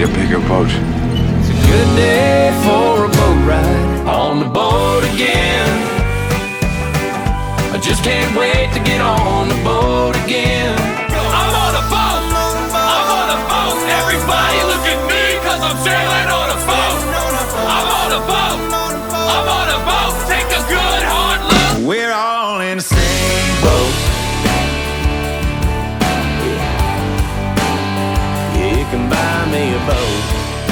a bigger boat. It's a good day for a boat ride on the boat again. I just can't wait to get on the boat again. I'm on a boat! I'm on a boat! Everybody look at me, cause I'm sailing on a boat! I'm on a boat! I'm on a boat! Take a good hard look! We're all in the same boat. You can buy me a boat.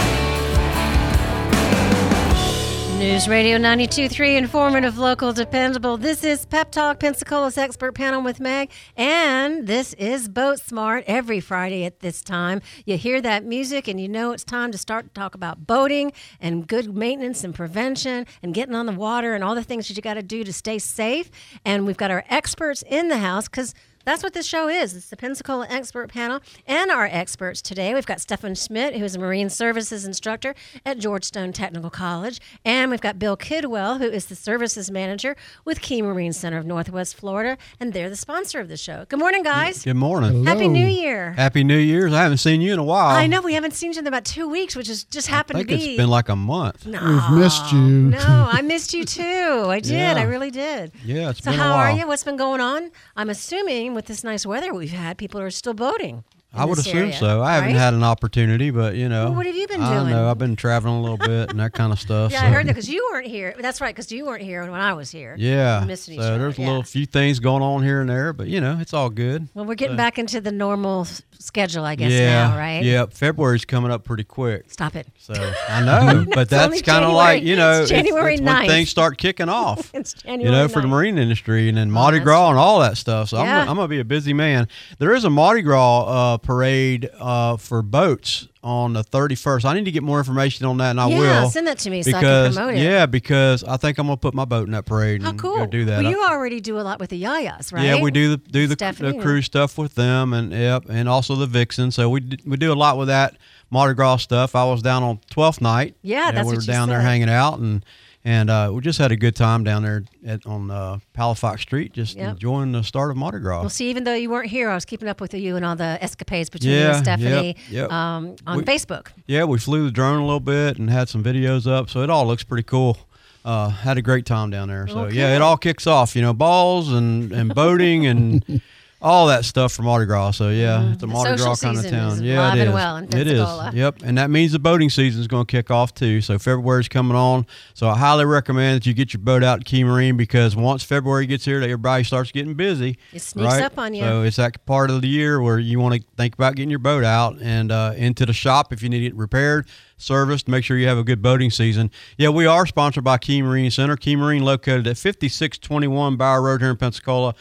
News Radio 92.3, informative, local, dependable. This is Pep Talk, Pensacola's expert panel with Meg, and this is Boat Smart every Friday at this time. You hear that music and you know it's time to start to talk about boating and good maintenance and prevention and getting on the water and all the things that you got to do to stay safe. And we've got our experts in the house because that's what this show is. It's the Pensacola Expert Panel and our experts today. We've got Stefan Schmidt, who is a Marine Services instructor at Georgetown Technical College. And we've got Bill Kidwell, who is the Services Manager with Key Marine Center of Northwest Florida. And they're the sponsor of the show. Good morning, guys. Good morning. Hello. Happy New Year. Happy New Year's. I haven't seen you in a while. I know. We haven't seen you in about 2 weeks, which has just happened to be. I think it's been like a month. No, We've missed you. No, I missed you too. I did. Yeah. I really did. Yeah, it's So been a how while. are you? What's been going on? I'm assuming with this nice weather we've had, people are still boating. I would this assume area, so. I haven't right? had an opportunity, but you know. Well, what have you been I don't doing? know. I've been traveling a little bit and that kind of stuff. Yeah, so. I heard that because you weren't here. That's right, because you weren't here when I was here. Yeah. We're missing each So other, there's a yeah. little few things going on here and there, but you know, it's all good. Well, we're getting So- back into the normal schedule, I guess, yeah. now, right? Yeah. February's coming up pretty quick. Stop it. So I know, but It's only that's kind of like, January. you know, It's January it's when 9th. things start kicking off. It's You January know, for the 9th. marine industry and then Mardi that's Gras true. and all that stuff. So Yeah. I'm going to be a busy man. There is a Mardi Gras parade for boats on the 31st. I need to get more information on that, and I Yeah, will. send that to me so I can because, promote it. Yeah, because I think I'm going to put my boat in that parade How and cool. go do that. Well, you already do a lot with the Yayas, right? Yeah, we do the Stephanie, cruise stuff with them, and also the Vixen. So we do a lot with that Mardi Gras stuff. I was down on 12th night. Yeah, that's we what were you down there said. hanging out, and we just had a good time down there on Palafox Street, just Yep. enjoying the start of Mardi Gras. Well, see, even though you weren't here, I was keeping up with you and all the escapades between you and Yeah, Stephanie yep. on We- Facebook. Yeah, we flew the drone a little bit and had some videos up, so it all looks pretty cool. Had a great time down there. So Okay. yeah, it all kicks off, balls and boating and all that stuff from Mardi Gras. So yeah, it's a The Mardi Gras social kind of season town. is Yeah, alive it and is. well in It is. Pensacola. Yep, and that means the boating season is going to kick off too. So February's coming on. So I highly recommend that you get your boat out to Key Marine because once February gets here, everybody starts getting busy. It sneaks right? up on you. So it's that part of the year where you want to think about getting your boat out and into the shop if you need it repaired, serviced, make sure you have a good boating season. Yeah, we are sponsored by Key Marine Center. Key Marine located at 5621 Bower Road here in Pensacola,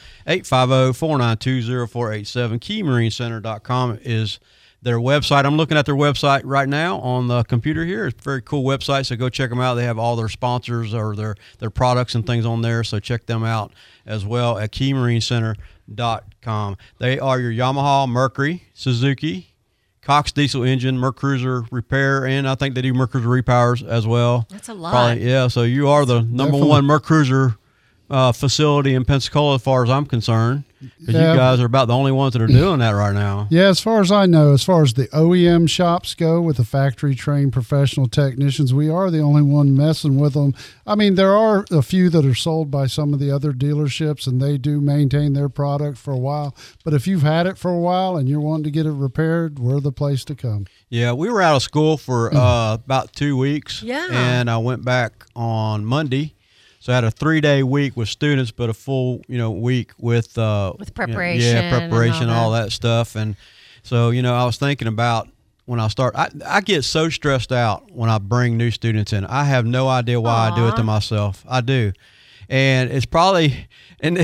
850-492-0487. KeyMarineCenter.com is their website. I'm looking at their website right now on the computer here. It's a very cool website, so go check them out. They have all their sponsors or their products and things on there, so check them out as well at KeyMarineCenter.com. They are your Yamaha, Mercury, Suzuki, Cox diesel engine, Mercruiser repair, and I think they do Mercruiser repowers as well. That's a lot. Probably, yeah, so you are the number Definitely. one Mercruiser facility in Pensacola as far as I'm concerned, because Yeah. you guys are about the only ones that are doing that right now. Yeah, as far as I know, as far as the OEM shops go with the factory trained professional technicians, we are the only one messing with them. I mean, there are a few that are sold by some of the other dealerships and they do maintain their product for a while. But if you've had it for a while and you're wanting to get it repaired, we're the place to come. Yeah, we were out of school for about 2 weeks. Yeah. And I went back on Monday. So I had a 3-day week with students, but a full, week with preparation preparation, and all all that stuff. And so, I was thinking about when I start, I get so stressed out when I bring new students in. I have no idea why I do it to myself. I do. And it's probably, and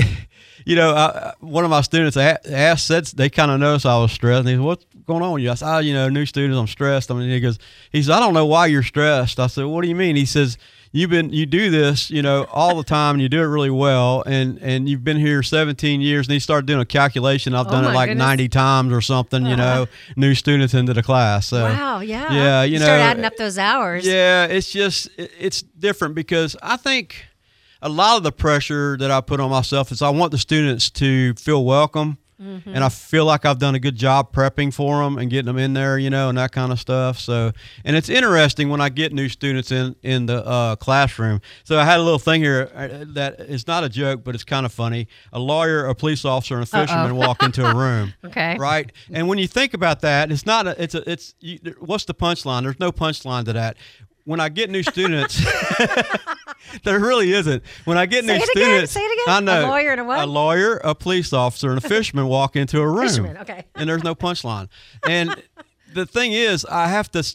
one of my students asked, said they kind of noticed I was stressed. And he said, "What's going on with you?" I said, new students, I'm stressed. He said, "I don't know why you're stressed." I said, "What do you mean?" He says, you do this, all the time, and you do it really well, and you've been here 17 years, and he started doing a calculation. I've done it my like goodness. 90 times or something, new students into the class. So, Wow, yeah. Yeah, you start adding up those hours. Yeah, it's just, it's different because I think a lot of the pressure that I put on myself is I want the students to feel welcome and I feel like I've done a good job prepping for them and getting them in there, and that kind of stuff. So, and it's interesting when I get new students in the classroom. So I had a little thing here that is not a joke, but it's kind of funny. A lawyer, a police officer, and a fisherman walk into a room. Okay. Right. And when you think about that, it's not. What's the punchline? There's no punchline to that. When I get new students, there really isn't. When I get new students, say it I again. know A lawyer and a what? A lawyer, a police officer, and a fisherman walk into a room. Fisherman, okay. And there's no punchline. And the thing is, I have to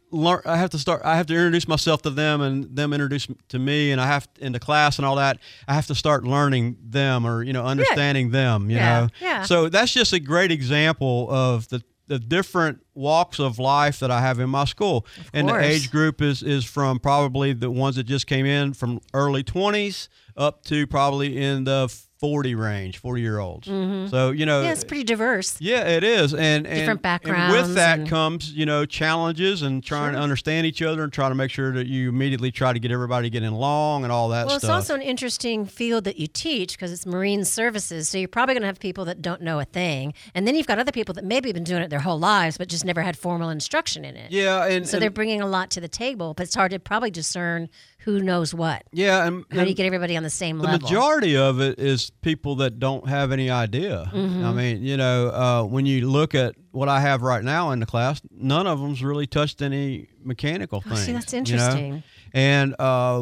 introduce myself to them, and them introduce to me, and I have in the class and all that. I have to start learning them, or understanding them. You know. Yeah. So that's just a great example of the different walks of life that I have in my school. And the age group is from probably the ones that just came in from early 20s up to probably in the 40-year-olds. Mm-hmm. So, yeah, it's pretty diverse. Yeah, it is. And different backgrounds. And with that comes, challenges and trying to understand each other and trying to make sure that you immediately try to get everybody getting along and all that stuff. Well, it's also an interesting field that you teach because it's marine services. So you're probably going to have people that don't know a thing. And then you've got other people that maybe have been doing it their whole lives but just never had formal instruction in it. Yeah. So they're bringing a lot to the table, but it's hard to probably discern who knows what. Yeah. How do you get everybody on the same level? The majority of it is people that don't have any idea. Mm-hmm. I mean, when you look at what I have right now in the class, none of them's really touched any mechanical things. See, that's interesting. And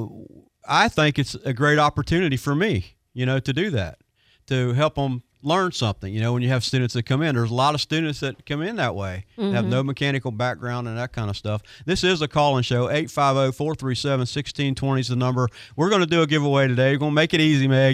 I think it's a great opportunity for me, to do that, to help them learn something. When you have students that come in, there's a lot of students that come in that way, have no mechanical background and that kind of stuff. This is a call-in show. 850-437-1620 is the number. We're going to do a giveaway today. We're going to make it easy, Meg.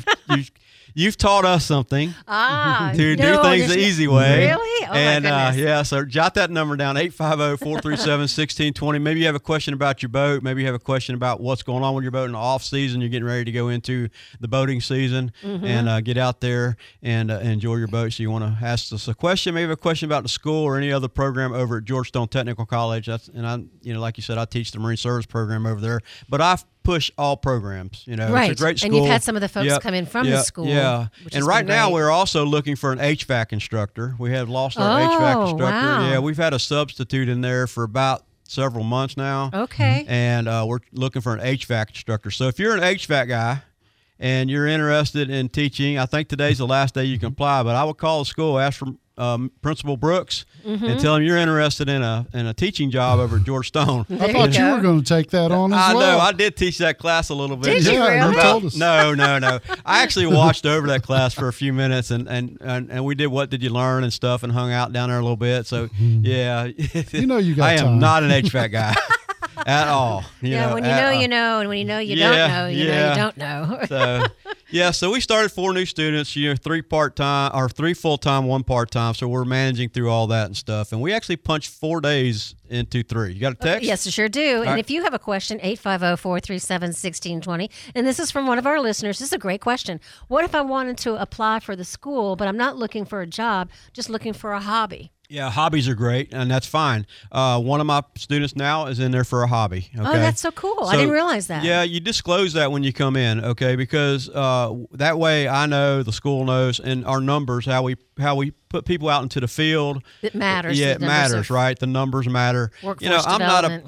You've taught us something to do things the easy way. Really? Oh, my goodness. So jot that number down, 850-437-1620. Maybe you have a question about your boat. Maybe you have a question about what's going on with your boat in the off season. You're getting ready to go into the boating season and get out there and enjoy your boat. So you want to ask us a question. Maybe a question about the school or any other program over at Georgetown Technical College. Like you said, I teach the Marine Service program over there. But I push all programs. Right. It's a great school. And you've had some of the folks come in from the school. Yeah. And right now we're also looking for an HVAC instructor. We have lost our HVAC instructor. Wow. Yeah, we've had a substitute in there for about several months now. Okay. And we're looking for an HVAC instructor. So if you're an HVAC guy and you're interested in teaching, I think today's the last day you can apply, but I would call the school, ask for Principal Brooks, and tell him you're interested in a teaching job over at Georgetown. I thought you were going to take that on as well. I know. I did teach that class a little bit. Did you really? You told us. No. I actually watched over that class for a few minutes, and we did What Did You Learn and stuff, and hung out down there a little bit. So, yeah. You got I am time. not an HVAC guy. At all. When you know, you know, and when you know you don't know, you know you don't know. So we started 4 new students, 3 part-time or 3 full-time, 1 part-time. So we're managing through all that and stuff. And we actually punched 4 days into 3. You got a text? Yes, I sure do. And if you have a question, 850-437-1620. And this is from one of our listeners. This is a great question. What if I wanted to apply for the school, but I'm not looking for a job, just looking for a hobby? Yeah, hobbies are great, and that's fine. One of my students now is in there for a hobby. Okay? Oh, that's so cool. I didn't realize that. Yeah, you disclose that when you come in, okay? Because that way I know, the school knows, and our numbers, how we put people out into the field. It matters. Yeah, it matters, right? The numbers matter. Workforce I'm development.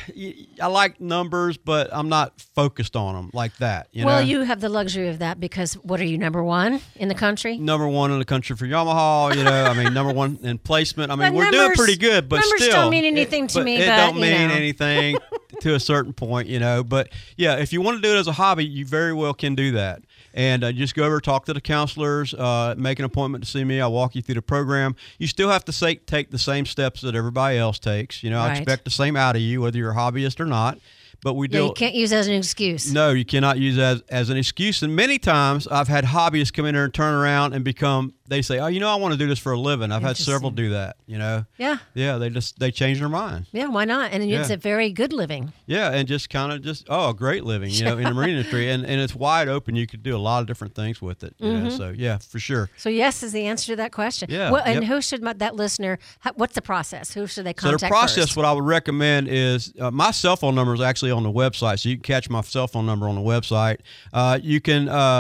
I like numbers, but I'm not focused on them like that. Well, you have the luxury of that because what are you, number 1 in the country? Number 1 in the country for Yamaha, number 1 in placement. I mean, But we're doing pretty good, but numbers still. don't mean anything to me, It but, don't mean anything to a certain point, But, yeah, if you want to do it as a hobby, you very well can do that. And just go over, talk to the counselors, make an appointment to see me. I'll walk you through the program. You still have to take the same steps that everybody else takes. I expect the same out of you, whether you're a hobbyist or not. But you can't use that as an excuse. No, you cannot use that as an excuse. And many times I've had hobbyists come in there and turn around and they say, oh, I want to do this for a living. I've had several do that, Yeah. Yeah, they change their mind. Yeah, why not? And it's a very good living. Yeah, and just kind of a great living, in the marine industry. And it's wide open. You could do a lot of different things with it. So, yeah, for sure. So, yes is the answer to that question. Yeah. Well, and who should that listener, what's the process? Who should they contact So the process, first? what I would recommend is my cell phone number is actually on the website. So you can catch my cell phone number on the website. You can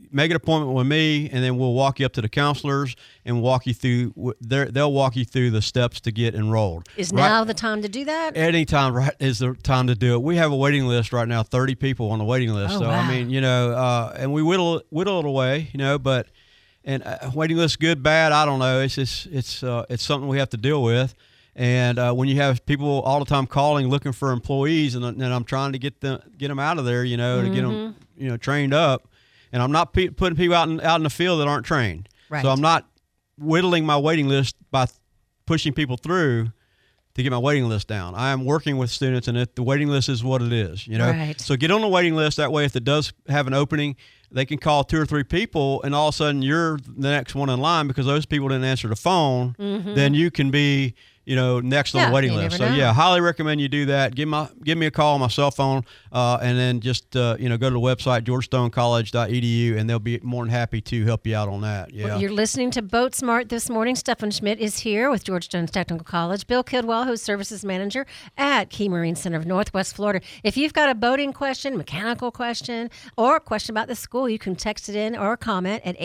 make an appointment with me, and then we'll walk you up to the counselors and walk you through. They'll walk you through the steps to get enrolled. Is now the time to do that? Anytime is the time to do it. We have a waiting list right now, 30 people on the waiting list. Oh, so wow. I mean, and we whittle it away, but waiting list, good, bad, I don't know. It's just it's something we have to deal with. And when you have people all the time calling looking for employees, and I'm trying to get them out of there, to get them trained up, and I'm not putting people out in the field that aren't trained. Right. So I'm not whittling my waiting list by pushing people through to get my waiting list down. I am working with students, and the waiting list is what it is. Right. So get on the waiting list. That way, if it does have an opening, they can call 2 or 3 people, and all of a sudden you're the next one in line because those people didn't answer the phone. Then you can be next on the waiting list. So highly recommend you do that. Give me a call on my cell phone, and then just go to the website georgetonecollege.edu, and they'll be more than happy to help you out on that. Yeah. Well, you're listening to Boat Smart this morning. Stefan Schmidt is here with George Jones Technical College. Bill Kidwell, who's services manager at Key Marine Center of Northwest Florida. If you've got a boating question, mechanical question, or a question about the school, you can text it in or comment at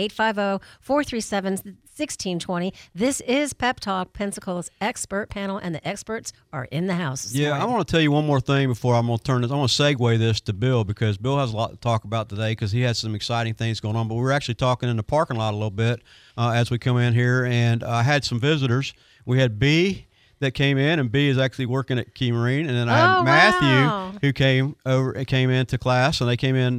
850-437-1620. This is Pep Talk, Pensacola's expert panel, and the experts are in the house this morning. I want to tell you one more thing before I'm going to turn this. I want to segue this to Bill because Bill has a lot to talk about today because he has some exciting things going on. But we're actually talking in the parking lot a little bit as we come in here, and I had some visitors. We had B that came in, and B is actually working at Key Marine, and then I had Matthew who came into class, and they came in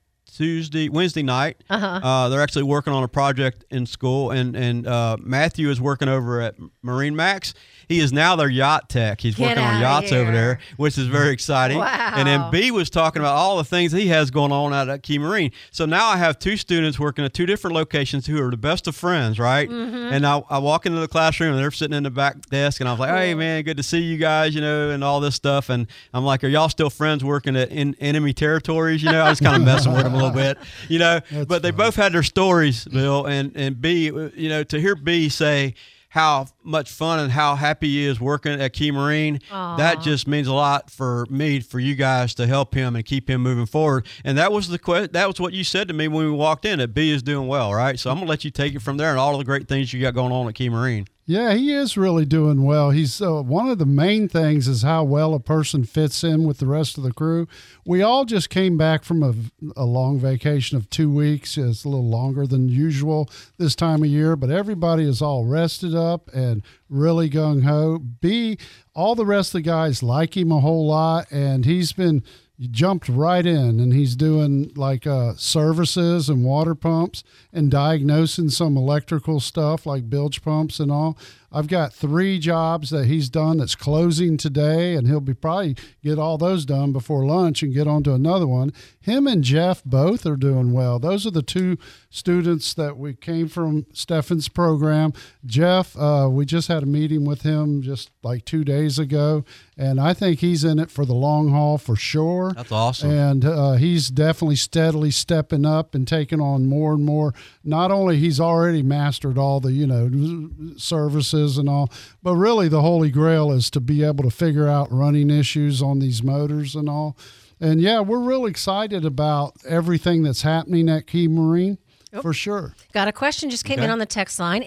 Wednesday night. They're actually working on a project in school, and Matthew is working over at Marine Max. He is now their yacht tech. He's working on yachts over there, which is very exciting. Wow. And then B was talking about all the things he has going on out at Key Marine. So now I have 2 students working at 2 different locations who are the best of friends, right? And I walk into the classroom, and they're sitting in the back desk, and I was like, hey, man, good to see you guys, and all this stuff. And I'm like, are y'all still friends working at enemy territories? I was kind of messing with them a little bit, but they both had their stories, Bill, and B, to hear B say how much fun and how happy he is working at Key Marine, that just means a lot for me, for you guys to help him and keep him moving forward. And that was what you said to me when we walked in, that B is doing well, right? So I'm going to let you take it from there and all the great things you got going on at Key Marine. Yeah, he is really doing well. He's one of the main things is how well a person fits in with the rest of the crew. We all just came back from a long vacation of 2 weeks. It's a little longer than usual this time of year, but everybody is all rested up and really gung-ho. B, all the rest of the guys like him a whole lot, and he jumped right in, and he's doing like services and water pumps and diagnosing some electrical stuff like bilge pumps and all. I've got 3 jobs that he's done that's closing today, and he'll be probably get all those done before lunch and get on to another one. Him and Jeff both are doing well. Those are the 2 students that we came from Stefan's program. Jeff, we just had a meeting with him just like 2 days ago, and I think he's in it for the long haul for sure. That's awesome. And he's definitely steadily stepping up and taking on more and more. Not only he's already mastered all the, services and all, but really the holy grail is to be able to figure out running issues on these motors and all. And yeah, we're real excited about everything that's happening at Key Marine. For sure. Got a question just came in on the text line,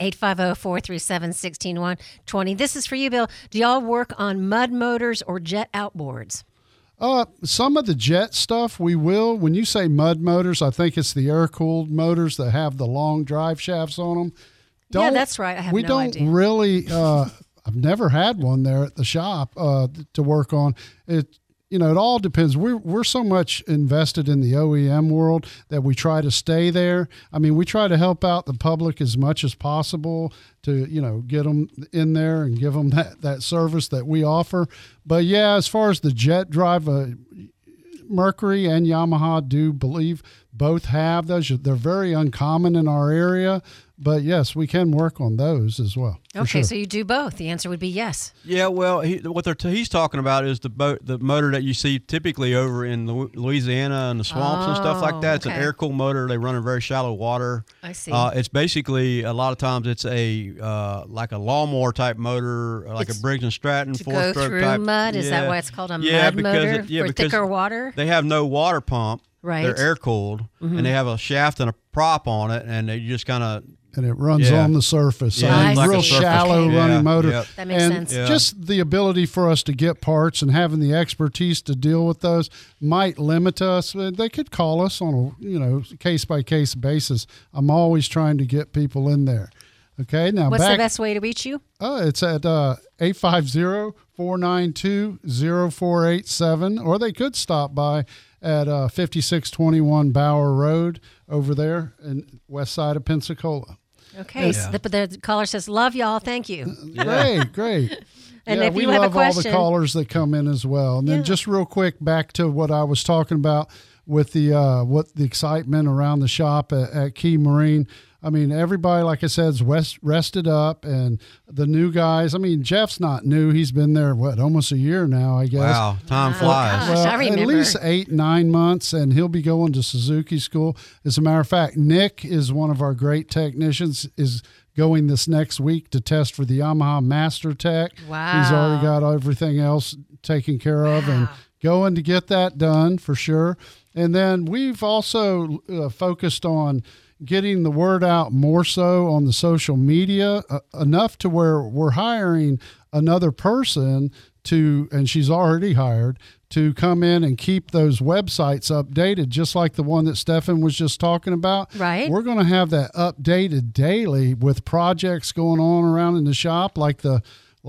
850-437-1620. This is for you, Bill. Do y'all work on mud motors or jet outboards? Some of the jet stuff we will. When you say mud motors, I think it's the air-cooled motors that have the long drive shafts on them. Yeah, that's right. I have no idea. We don't really, I've never had one there at the shop to work on. It all depends. We're so much invested in the OEM world that we try to stay there. I mean, we try to help out the public as much as possible to, get them in there and give them that service that we offer. But yeah, as far as the jet drive, Mercury and Yamaha do believe both have those. They're very uncommon in our area, but yes, we can work on those as well. Okay, so you do both. The answer would be yes. Yeah, well, he's talking about is the motor that you see typically over in Louisiana and the swamps and stuff like that. It's an air-cooled motor. They run in very shallow water. I see. It's basically, a lot of times it's like a lawnmower type motor, like a Briggs & Stratton to four-stroke go through type. mud? Is that why it's called a mud motor for thicker water? They have no water pump. Right. They're air cooled, and they have a shaft and a prop on it, and they just kind of. And it runs on the surface. Yeah, I mean, like real a surface. shallow Okay. running Yeah, motor. yep. That makes and sense. Yeah. just the ability for us to get parts and having the expertise to deal with those might limit us. They could call us on a case by case basis. I'm always trying to get people in there. Okay, now What's back. the best way to reach you? It's at 850-492-0487, or they could stop by at 5621 Bower Road over there in west side of Pensacola. Okay. So the caller says, love y'all. Thank you. Great. And yeah, if we you have a love all the question- callers that come in as well. And then Yeah. just real quick, back to what I was talking about with the what the excitement around the shop at Key Marine. I mean, everybody, like I said, is rested up, and the new guys. I mean, Jeff's not new; he's been there almost a year now, I guess. Wow, time flies. Gosh, I remember. At least 8-9 months, and he'll be going to Suzuki school. As a matter of fact, Nick is one of our great technicians. Is going this next week to test for the Yamaha Master Tech. Wow. He's already got everything else taken care of, and going to get that done for sure. And then we've also focused on getting the word out more so on the social media, enough to where we're hiring another person and she's already hired, to come in and keep those websites updated, just like the one that Stefan was just talking about. Right. We're going to have that updated daily with projects going on around in the shop, like a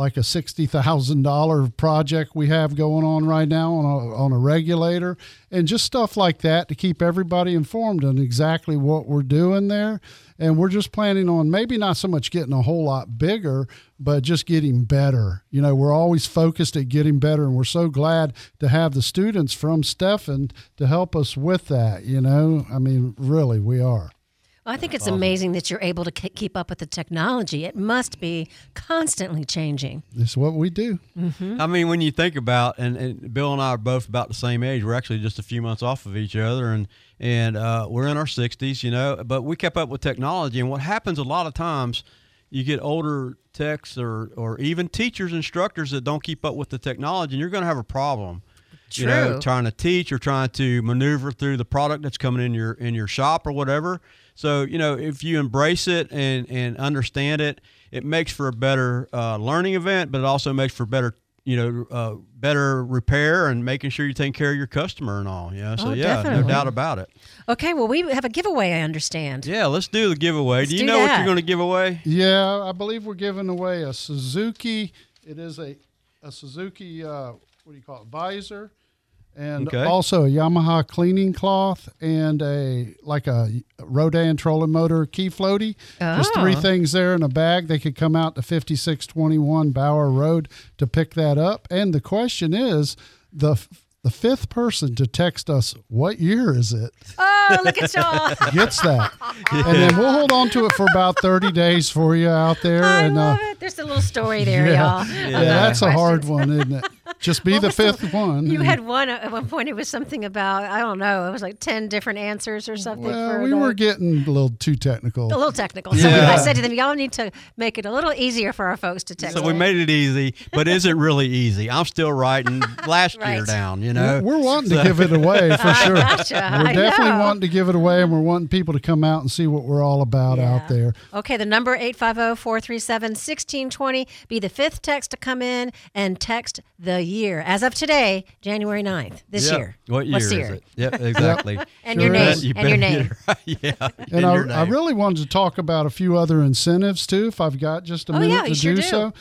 $60,000 project we have going on right now on a regulator, and just stuff like that to keep everybody informed on exactly what we're doing there. And we're just planning on maybe not so much getting a whole lot bigger, but just getting better. We're always focused at getting better, and we're so glad to have the students from Stefan to help us with that. I mean, really, we are. Well, I think it's amazing that you're able to keep up with the technology. It must be constantly changing. It's what we do. I mean, when you think about, and Bill and I are both about the same age. We're actually just a few months off of each other, and we're in our 60s, but we kept up with technology. And what happens a lot of times, you get older techs or even teachers, instructors that don't keep up with the technology, and you're going to have a problem. True. Trying to teach or trying to maneuver through the product that's coming in your shop or whatever. So, if you embrace it and understand it, it makes for a better learning event, but it also makes for better, better repair and making sure you're taking care of your customer and all. So definitely. no doubt about it. Okay, well, we have a giveaway, I understand. Yeah, let's do the giveaway. Do you do know what that. you're going to give away? Yeah, I believe we're giving away a Suzuki. It is a Suzuki, what do you call it, visor, and Okay. also a Yamaha cleaning cloth and a Rodan trolling motor key floaty. Just Oh. 3 things there in a bag. They could come out to 5621 Bower Road to pick that up. And the question is, the 5th person to text us, what year is it, Oh, look at y'all. gets that. And then we'll hold on to it for about 30 days for you out there. I and love it. There's a little story there, y'all. Yeah, that's a hard one, isn't it? Just be What the was the- 5th one. You had one at one point. It was something about, I don't know, it was like 10 different answers or something. Well, for we were getting a little too technical. a little technical. So Yeah. I said to them, y'all need to make it a little easier for our folks to text. So we made it easy, but is it really easy? I'm still writing last year Right. down, We're wanting to give it away for sure. Gotcha. We're I definitely know. wanting to give it away, and we're wanting people to come out and see what we're all about out there. Okay, the number 850-437-1620. Be the 5th text to come in and text the year. As of today, January 9th, this year. What year What's is the year? it? Yep, exactly. And your name. You And your better name. get it right. Yeah. And your I name. really wanted to talk about a few other incentives too, if I've got just a minute yeah, to you sure do do. so.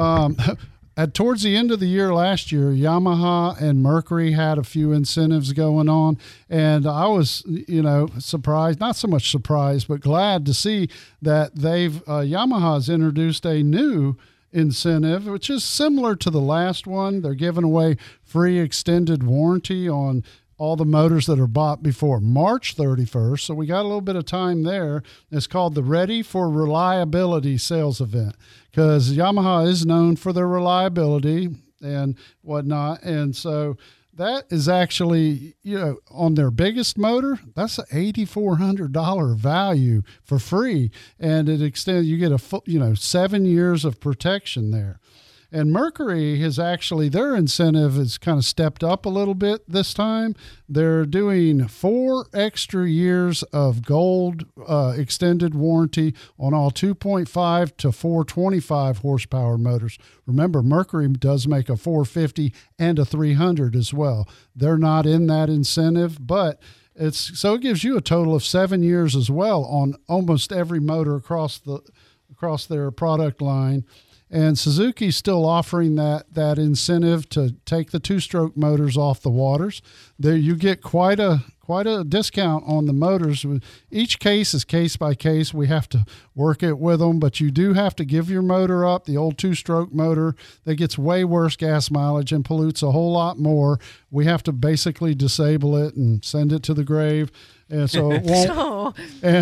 Towards the end of the year last year, Yamaha and Mercury had a few incentives going on, and I was, surprised, not so much surprised, but glad to see that Yamaha's introduced a new incentive, which is similar to the last one. They're giving away free extended warranty on all the motors that are bought before March 31st. So we got a little bit of time there. It's called the Ready for Reliability sales event, because Yamaha is known for their reliability and whatnot. And so that is actually, on their biggest motor, that's an $8,400 value for free. And it extends, you get a full, 7 years of protection there. And Mercury has actually, their incentive has kind of stepped up a little bit this time. They're doing 4 extra years of gold extended warranty on all 2.5 to 425 horsepower motors. Remember, Mercury does make a 450 and a 300 as well. They're not in that incentive, but it gives you a total of 7 years as well on almost every motor across their product line. And Suzuki's still offering that incentive to take the 2-stroke motors off the waters. There you get quite a discount on the motors. Each case is case by case. We have to work it with them, but you do have to give your motor up. The old 2-stroke motor that gets way worse gas mileage and pollutes a whole lot more. We have to basically disable it and send it to the grave. And so it won't.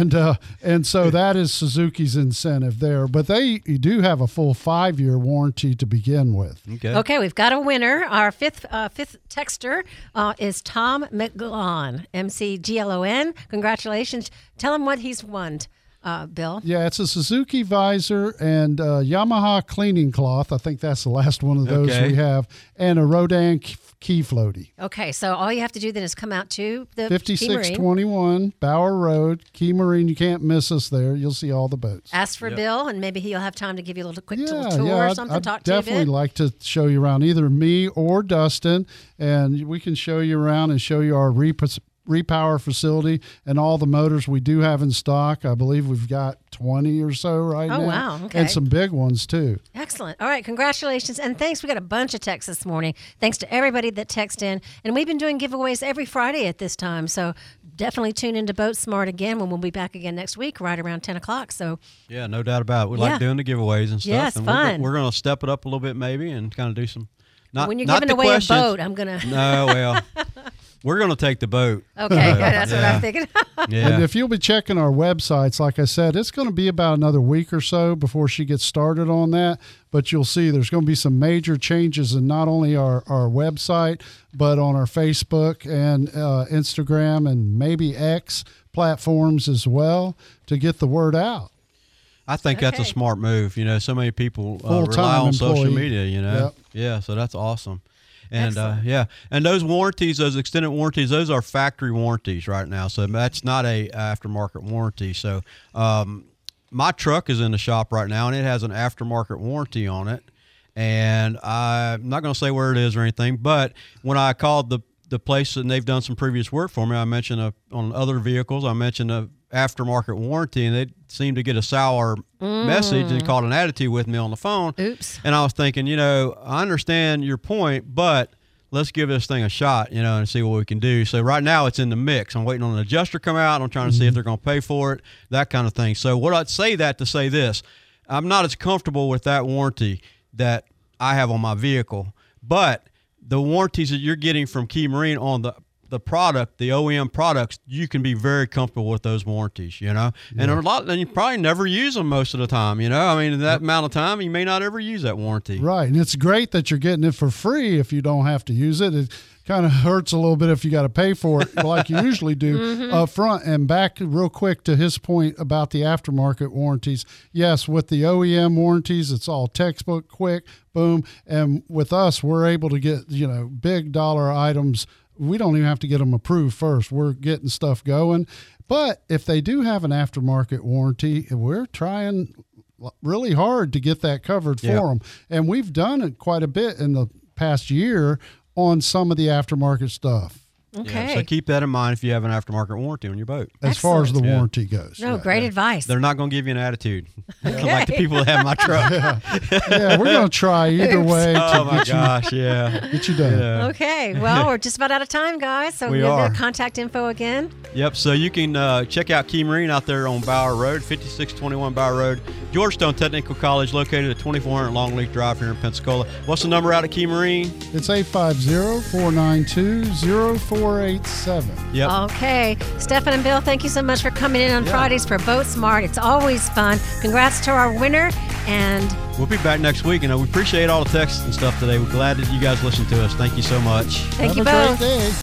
And so that is Suzuki's incentive there. But they do have a full 5-year warranty to begin with. Okay, we've got a winner. Our fifth texter is Tom McGlon, McGlon. Congratulations. Tell him what he's won, Bill. Yeah, it's a Suzuki visor and Yamaha cleaning cloth. I think that's the last one of those we have. And a Rodan key floaty. Okay, so all you have to do then is come out to the 5621 Bower Road, Key Marine. You can't miss us there. You'll see all the boats. Ask for Bill, and maybe he'll have time to give you a little quick little tour or something. I'd definitely like to show you around, either me or Dustin, and we can show you around and show you our repower facility and all the motors we do have in stock. I believe we've got 20 or so now. Oh, wow. Okay. And some big ones, too. Excellent. All right. Congratulations. And thanks. We got a bunch of texts this morning. Thanks to everybody that texted in. And we've been doing giveaways every Friday at this time. So definitely tune into Boat Smart again when we'll be back again next week, right around 10 o'clock. So yeah, no doubt about it. We like doing the giveaways and stuff. Yeah, it's and fun. We're going to step it up a little bit maybe and kind of do some. When you're giving away a boat, I'm going to. No, well. We're going to take the boat. Okay, that's what I'm thinking. And if you'll be checking our websites, like I said, it's going to be about another week or so before she gets started on that. But you'll see there's going to be some major changes in not only our website, but on our Facebook and Instagram and maybe X platforms as well to get the word out. I think that's a smart move. You know, so many people rely on social media, you know. Yep. Yeah, so that's awesome. And and those warranties, those extended warranties, those are factory warranties right now. So that's not a aftermarket warranty. So my truck is in the shop right now, and it has an aftermarket warranty on it. And I'm not going to say where it is or anything, but when I called the place and they've done some previous work for me, I mentioned on other vehicles, I mentioned a aftermarket warranty, and they seemed to get a sour message and called an attitude with me on the phone. Oops. And I was thinking, you know, I understand your point, but let's give this thing a shot, you know, and see what we can do. So right now it's in the mix. I'm waiting on an adjuster to come out. I'm trying to see if they're going to pay for it, that kind of thing. So what I'd say that to say this, I'm not as comfortable with that warranty that I have on my vehicle, but the warranties that you're getting from Key Marine on the product, the OEM products, you can be very comfortable with those warranties, you know, and and you probably never use them most of the time, you know. I mean, in that amount of time, you may not ever use that warranty. Right, and it's great that you're getting it for free if you don't have to use it. It kind of hurts a little bit if you got to pay for it like you usually do up front. And back real quick to his point about the aftermarket warranties. Yes, with the OEM warranties, it's all textbook, quick, boom. And with us, we're able to get, you know, big dollar items. We don't even have to get them approved first. We're getting stuff going. But if they do have an aftermarket warranty, we're trying really hard to get that covered for them. And we've done it quite a bit in the past year on some of the aftermarket stuff. Okay. Yeah, so keep that in mind if you have an aftermarket warranty on your boat. As far as the warranty goes. No, great advice. They're not going to give you an attitude like the people that have my truck. Yeah, we're going to try either way. Oh, my gosh, Get you done. Yeah. Okay, well, we're just about out of time, guys. So we have the contact info again. Yep, so you can check out Key Marine out there on Bower Road, 5621 Bower Road. Georgetown Technical College, located at 2400 Longleaf Drive here in Pensacola. What's the number out at Key Marine? It's 850-492-0487. Yep. Okay. Stefan and Bill, thank you so much for coming in on Fridays for Boat Smart. It's always fun. Congrats to our winner. And we'll be back next week. And we appreciate all the texts and stuff today. We're glad that you guys listened to us. Thank you so much. Thank you Have a both. great day.